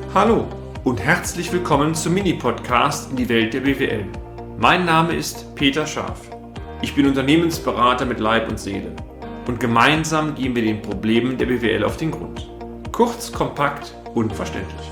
Hallo und herzlich willkommen zum Mini-Podcast in die Welt der BWL. Mein Name ist Peter Scharf. Ich bin Unternehmensberater mit Leib und Seele und gemeinsam gehen wir den Problemen der BWL auf den Grund. Kurz, kompakt und verständlich.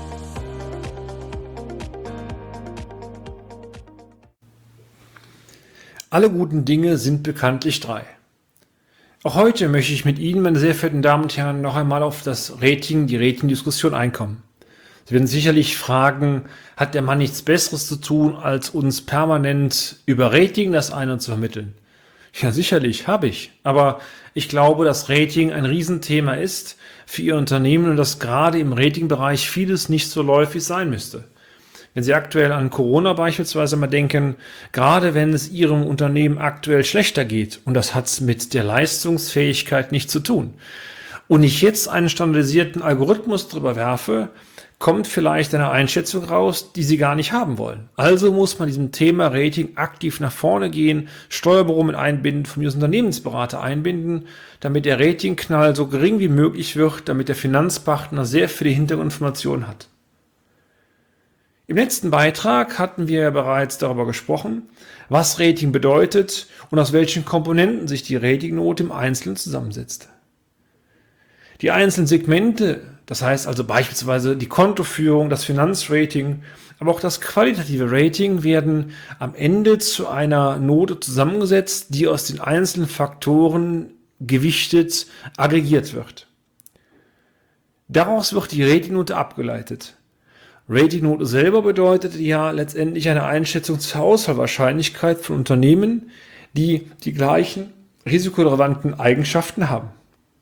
Alle guten Dinge sind bekanntlich drei. Auch heute möchte ich mit Ihnen, meine sehr verehrten Damen und Herren, noch einmal auf die Rating-Diskussion einkommen. Sie werden sicherlich fragen, hat der Mann nichts Besseres zu tun, als uns permanent über Rating das eine zu vermitteln? Ja, sicherlich, habe ich. Aber ich glaube, dass Rating ein Riesenthema ist für Ihr Unternehmen und dass gerade im Ratingbereich vieles nicht so läufig sein müsste. Wenn Sie aktuell an Corona beispielsweise mal denken, gerade wenn es Ihrem Unternehmen aktuell schlechter geht, und das hat mit der Leistungsfähigkeit nichts zu tun, und ich jetzt einen standardisierten Algorithmus drüber werfe, kommt vielleicht eine Einschätzung raus, die Sie gar nicht haben wollen. Also muss man diesem Thema Rating aktiv nach vorne gehen, Steuerbüro mit einbinden, von mir als Unternehmensberater einbinden, damit der Ratingknall so gering wie möglich wird, damit der Finanzpartner sehr viele Hintergrundinformationen hat. Im letzten Beitrag hatten wir ja bereits darüber gesprochen, was Rating bedeutet und aus welchen Komponenten sich die Ratingnote im Einzelnen zusammensetzt. Die einzelnen Segmente, das heißt also beispielsweise die Kontoführung, das Finanzrating, aber auch das qualitative Rating werden am Ende zu einer Note zusammengesetzt, die aus den einzelnen Faktoren gewichtet aggregiert wird. Daraus wird die Ratingnote abgeleitet. Ratingnote selber bedeutet ja letztendlich eine Einschätzung zur Auswahlwahrscheinlichkeit von Unternehmen, die die gleichen risikorelevanten Eigenschaften haben.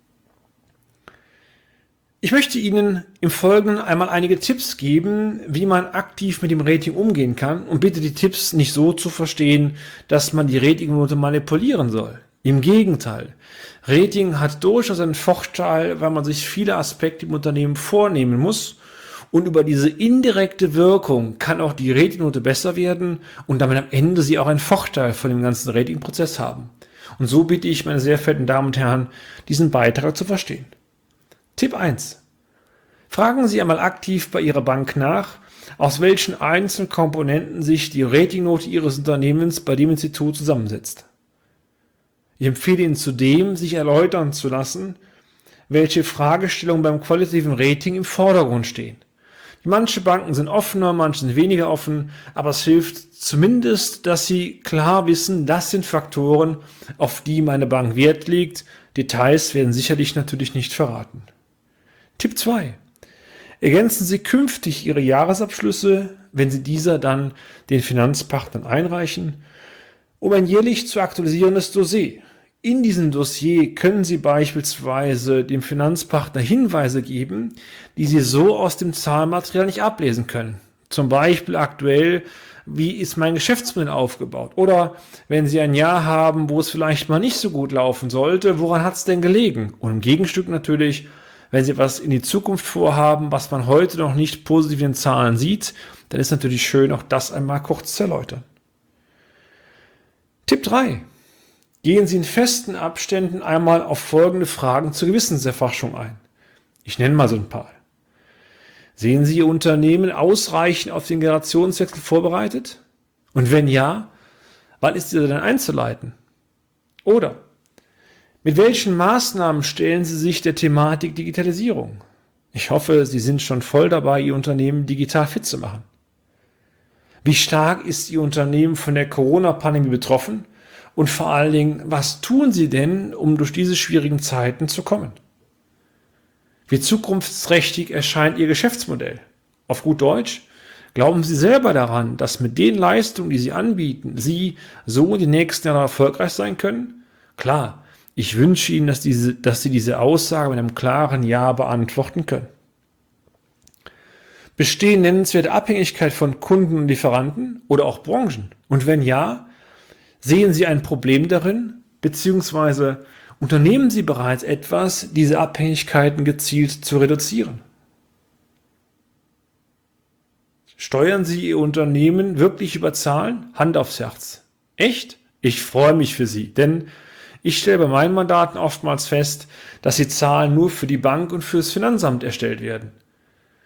Ich möchte Ihnen im Folgenden einmal einige Tipps geben, wie man aktiv mit dem Rating umgehen kann, und bitte die Tipps nicht so zu verstehen, dass man die Ratingnote manipulieren soll. Im Gegenteil, Rating hat durchaus einen Vorteil, weil man sich viele Aspekte im Unternehmen vornehmen muss. Und über diese indirekte Wirkung kann auch die Ratingnote besser werden und damit am Ende Sie auch einen Vorteil von dem ganzen Ratingprozess haben. Und so bitte ich, meine sehr verehrten Damen und Herren, diesen Beitrag zu verstehen. Tipp 1. Fragen Sie einmal aktiv bei Ihrer Bank nach, aus welchen einzelnen Komponenten sich die Ratingnote Ihres Unternehmens bei dem Institut zusammensetzt. Ich empfehle Ihnen zudem, sich erläutern zu lassen, welche Fragestellungen beim qualitativen Rating im Vordergrund stehen. Manche Banken sind offener, manche sind weniger offen, aber es hilft zumindest, dass Sie klar wissen, das sind Faktoren, auf die meine Bank Wert legt. Details werden sicherlich natürlich nicht verraten. Tipp 2. Ergänzen Sie künftig Ihre Jahresabschlüsse, wenn Sie diese dann den Finanzpartnern einreichen, um ein jährlich zu aktualisierendes Dossier. In diesem Dossier können Sie beispielsweise dem Finanzpartner Hinweise geben, die Sie so aus dem Zahlenmaterial nicht ablesen können. Zum Beispiel aktuell, wie ist mein Geschäftsmodell aufgebaut? Oder wenn Sie ein Jahr haben, wo es vielleicht mal nicht so gut laufen sollte, woran hat es denn gelegen? Und im Gegenstück natürlich, wenn Sie was in die Zukunft vorhaben, was man heute noch nicht positiv in den Zahlen sieht, dann ist natürlich schön, auch das einmal kurz zu erläutern. Tipp 3. Gehen Sie in festen Abständen einmal auf folgende Fragen zur Gewissenserforschung ein. Ich nenne mal so ein paar. Sehen Sie Ihr Unternehmen ausreichend auf den Generationswechsel vorbereitet? Und wenn ja, wann ist dieser denn einzuleiten? Oder mit welchen Maßnahmen stellen Sie sich der Thematik Digitalisierung? Ich hoffe, Sie sind schon voll dabei, Ihr Unternehmen digital fit zu machen. Wie stark ist Ihr Unternehmen von der Corona-Pandemie betroffen? Und vor allen Dingen, was tun Sie denn, um durch diese schwierigen Zeiten zu kommen? Wie zukunftsträchtig erscheint Ihr Geschäftsmodell? Auf gut Deutsch, glauben Sie selber daran, dass mit den Leistungen, die Sie anbieten, Sie so die nächsten Jahre erfolgreich sein können? Klar, ich wünsche Ihnen, dass Sie diese Aussage mit einem klaren Ja beantworten können. Bestehen nennenswerte Abhängigkeit von Kunden und Lieferanten oder auch Branchen? Und wenn ja, sehen Sie ein Problem darin, beziehungsweise unternehmen Sie bereits etwas, diese Abhängigkeiten gezielt zu reduzieren? Steuern Sie Ihr Unternehmen wirklich über Zahlen? Hand aufs Herz. Echt? Ich freue mich für Sie, denn ich stelle bei meinen Mandaten oftmals fest, dass die Zahlen nur für die Bank und fürs Finanzamt erstellt werden.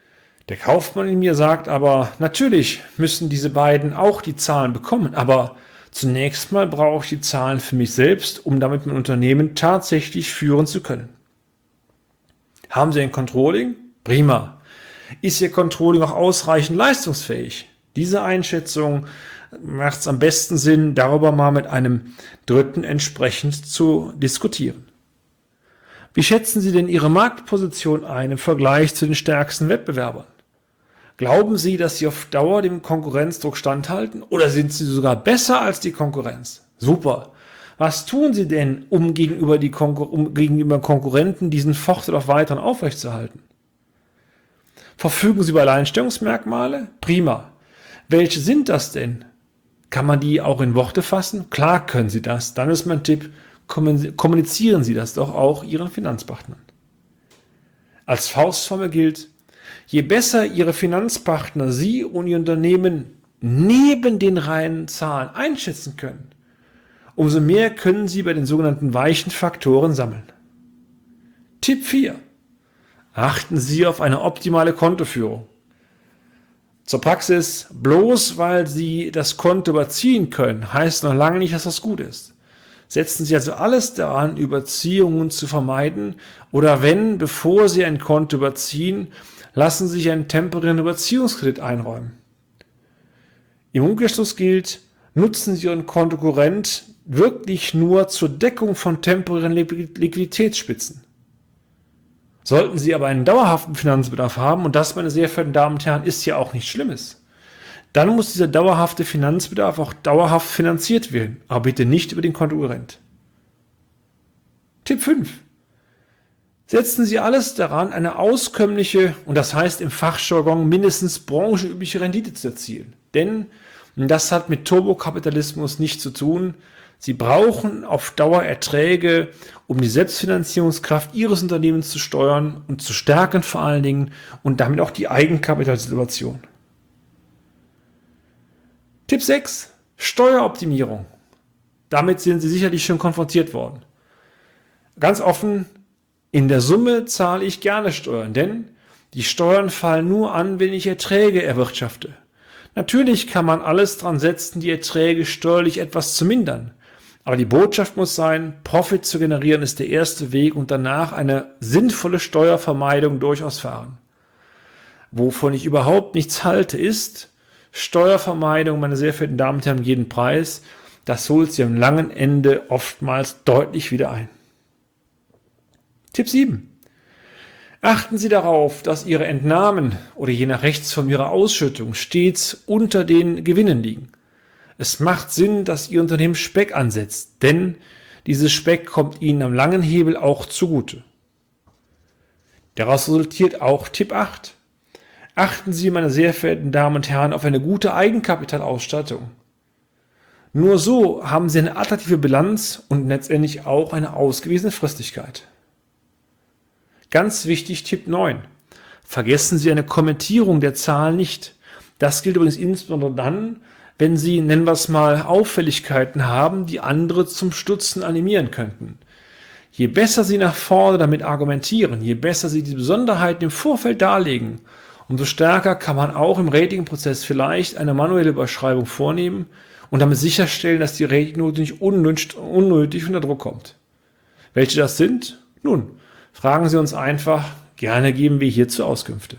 Der Kaufmann in mir sagt aber, natürlich müssen diese beiden auch die Zahlen bekommen, aber zunächst mal brauche ich die Zahlen für mich selbst, um damit mein Unternehmen tatsächlich führen zu können. Haben Sie ein Controlling? Prima. Ist Ihr Controlling auch ausreichend leistungsfähig? Diese Einschätzung macht es am besten Sinn, darüber mal mit einem Dritten entsprechend zu diskutieren. Wie schätzen Sie denn Ihre Marktposition ein im Vergleich zu den stärksten Wettbewerbern? Glauben Sie, dass Sie auf Dauer dem Konkurrenzdruck standhalten oder sind Sie sogar besser als die Konkurrenz? Super. Was tun Sie denn, um gegenüber Konkurrenten diesen Vorteil auf weiteren aufrechtzuerhalten? Verfügen Sie über Alleinstellungsmerkmale? Prima. Welche sind das denn? Kann man die auch in Worte fassen? Klar können Sie das. Dann ist mein Tipp, kommunizieren Sie das doch auch Ihren Finanzpartnern. Als Faustformel gilt, je besser Ihre Finanzpartner Sie und Ihr Unternehmen neben den reinen Zahlen einschätzen können, umso mehr können Sie bei den sogenannten weichen Faktoren sammeln. Tipp 4. Achten Sie auf eine optimale Kontoführung. Zur Praxis: bloß weil Sie das Konto überziehen können, heißt noch lange nicht, dass das gut ist. Setzen Sie also alles daran, Überziehungen zu vermeiden oder bevor Sie ein Konto überziehen, lassen Sie sich einen temporären Überziehungskredit einräumen. Im Umkehrschluss gilt, nutzen Sie Ihren Kontokorrent wirklich nur zur Deckung von temporären Liquiditätsspitzen. Sollten Sie aber einen dauerhaften Finanzbedarf haben, und das, meine sehr verehrten Damen und Herren, ist ja auch nichts Schlimmes, dann muss dieser dauerhafte Finanzbedarf auch dauerhaft finanziert werden, aber bitte nicht über den Kontokorrent. Tipp 5. Setzen Sie alles daran, eine auskömmliche, und das heißt im Fachjargon mindestens branchenübliche Rendite zu erzielen. Denn, und das hat mit Turbokapitalismus nichts zu tun, Sie brauchen auf Dauer Erträge, um die Selbstfinanzierungskraft Ihres Unternehmens zu steuern und zu stärken vor allen Dingen und damit auch die Eigenkapitalsituation. Tipp 6. Steueroptimierung. Damit sind Sie sicherlich schon konfrontiert worden. Ganz offen, in der Summe zahle ich gerne Steuern, denn die Steuern fallen nur an, wenn ich Erträge erwirtschafte. Natürlich kann man alles dran setzen, die Erträge steuerlich etwas zu mindern. Aber die Botschaft muss sein, Profit zu generieren ist der erste Weg und danach eine sinnvolle Steuervermeidung durchaus fahren. Wovon ich überhaupt nichts halte, ist Steuervermeidung, meine sehr verehrten Damen und Herren, um jeden Preis. Das holt Sie am langen Ende oftmals deutlich wieder ein. Tipp 7. Achten Sie darauf, dass Ihre Entnahmen oder je nach Rechtsform Ihre Ausschüttung stets unter den Gewinnen liegen. Es macht Sinn, dass Ihr Unternehmen Speck ansetzt, denn dieses Speck kommt Ihnen am langen Hebel auch zugute. Daraus resultiert auch Tipp 8. Achten Sie, meine sehr verehrten Damen und Herren, auf eine gute Eigenkapitalausstattung. Nur so haben Sie eine attraktive Bilanz und letztendlich auch eine ausgewiesene Fristigkeit. Ganz wichtig, Tipp 9. Vergessen Sie eine Kommentierung der Zahlen nicht. Das gilt übrigens insbesondere dann, wenn Sie, nennen wir es mal, Auffälligkeiten haben, die andere zum Stutzen animieren könnten. Je besser Sie nach vorne damit argumentieren, je besser Sie die Besonderheiten im Vorfeld darlegen, umso stärker kann man auch im Ratingprozess vielleicht eine manuelle Überschreibung vornehmen und damit sicherstellen, dass die Ratingnote nicht unnötig unter Druck kommt. Welche das sind? Nun, fragen Sie uns einfach, gerne geben wir hierzu Auskünfte.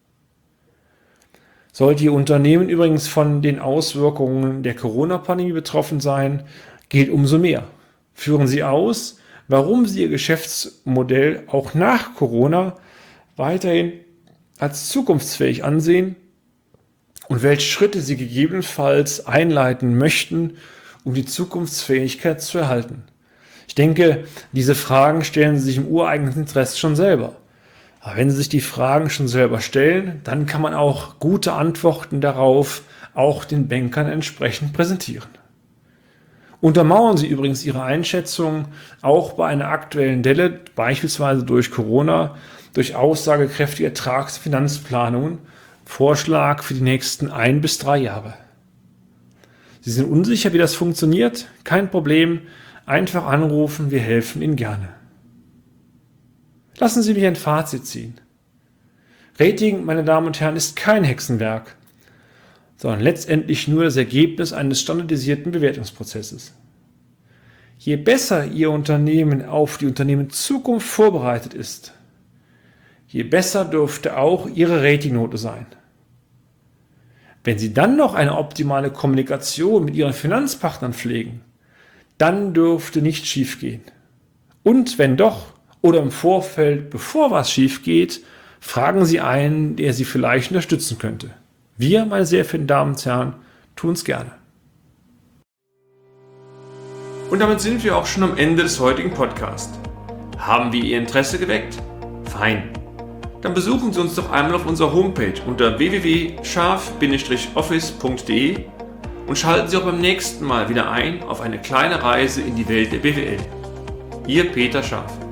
Sollte Ihr Unternehmen übrigens von den Auswirkungen der Corona-Pandemie betroffen sein, gilt umso mehr. Führen Sie aus, warum Sie Ihr Geschäftsmodell auch nach Corona weiterhin als zukunftsfähig ansehen und welche Schritte Sie gegebenenfalls einleiten möchten, um die Zukunftsfähigkeit zu erhalten. Ich denke, diese Fragen stellen Sie sich im ureigenen Interesse schon selber. Aber wenn Sie sich die Fragen schon selber stellen, dann kann man auch gute Antworten darauf auch den Bankern entsprechend präsentieren. Untermauern Sie übrigens Ihre Einschätzung auch bei einer aktuellen Delle, beispielsweise durch Corona, durch aussagekräftige Ertrags- und Finanzplanungen, Vorschlag für die nächsten 1 bis 3 Jahre. Sie sind unsicher, wie das funktioniert? Kein Problem, einfach anrufen, wir helfen Ihnen gerne. Lassen Sie mich ein Fazit ziehen. Rating, meine Damen und Herren, ist kein Hexenwerk, sondern letztendlich nur das Ergebnis eines standardisierten Bewertungsprozesses. Je besser Ihr Unternehmen auf die Unternehmenszukunft vorbereitet ist, je besser dürfte auch Ihre Ratingnote sein. Wenn Sie dann noch eine optimale Kommunikation mit Ihren Finanzpartnern pflegen, dann dürfte nichts schiefgehen. Und wenn doch, oder im Vorfeld, bevor was schief geht, fragen Sie einen, der Sie vielleicht unterstützen könnte. Wir, meine sehr verehrten Damen und Herren, tun es gerne. Und damit sind wir auch schon am Ende des heutigen Podcasts. Haben wir Ihr Interesse geweckt? Fein. Dann besuchen Sie uns doch einmal auf unserer Homepage unter www.scharf-office.de und schalten Sie auch beim nächsten Mal wieder ein auf eine kleine Reise in die Welt der BWL. Ihr Peter Scharf.